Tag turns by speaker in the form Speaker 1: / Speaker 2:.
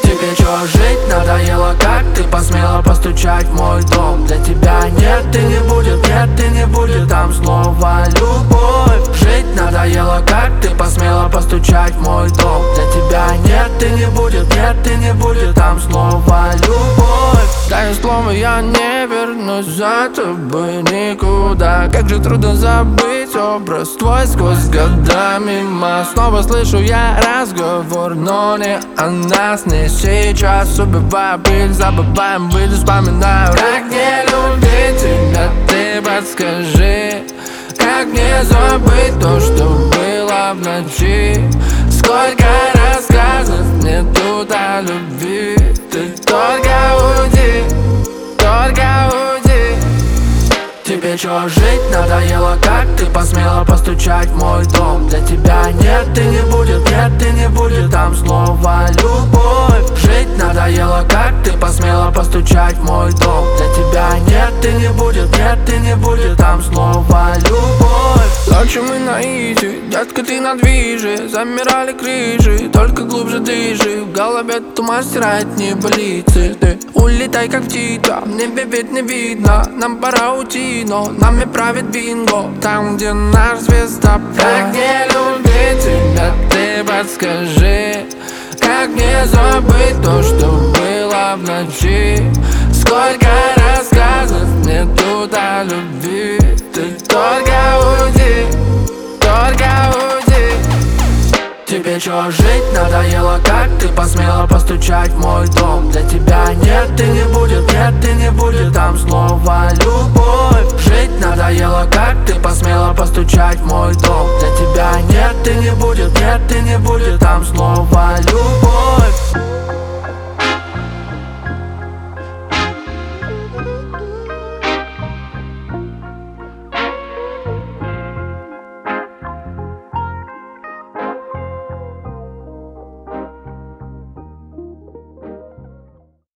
Speaker 1: Тебе чё, жить надоело, как ты посмела постучать в мой дом? Для тебя нет и не будет, нет и не будет там снова любовь. Жить надоело, как ты посмела постучать в мой дом? Для тебя нет и не будет, нет и не будет там снова любовь. Даю слово, я не вернусь за тобой никуда. Как же трудно забыть образ твой сквозь года мимо. Снова слышу я разговор, но не о нас, не сейчас. Убиваю пыль, забываем быль, вспоминаю. Как не любить тебя, ты подскажи. Как не забыть то, что было в ночи? Сколько рассказов мне тут о любви. Ты только уйди, только уйди. Тебе чё, жить надоело, как ты посмела постучать в мой дом? Для тебя нет и не будет, нет и не будет там снова любовь. Жить надоело, как ты посмела постучать в мой дом? Для тебя нет и не будет, нет и не будет там снова любовь. Ночью мы на изи, детка, ты на движе. Замирали крыши, только глубже дыши. В голове туман стирает небылицы. Ты улетай как птица, в небе ведь не видно. Нам пора уйти, но нами правит бинго. Там, где наш звезда. Как не любить тебя, ты подскажи. Как не забыть то, что было в ночи? Сколько рассказов мне тут о любви. Ты только уйди, только уйди. Тебе чё, жить надоело, как ты посмела постучать в мой дом? Для тебя нет и не будет, нет и не будет там снова любовь. Жить надоело, как ты посмела постучать в мой дом? Для тебя нет и не будет, нет и не будет там снова любовь.